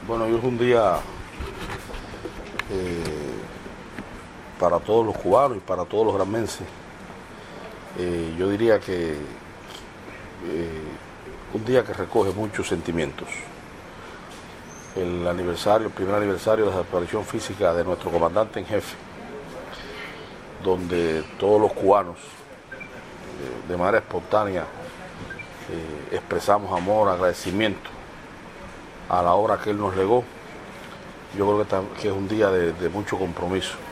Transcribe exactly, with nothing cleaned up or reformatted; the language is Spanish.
Bueno, hoy es un día eh, para todos los cubanos y para todos los granmenses. Eh, yo diría que eh, un día que recoge muchos sentimientos. El aniversario, el primer aniversario de la desaparición física de nuestro comandante en jefe, donde todos los cubanos, eh, de manera espontánea, eh, expresamos amor, agradecimiento a la obra que él nos legó. Yo creo que, que es un día de, de mucho compromiso.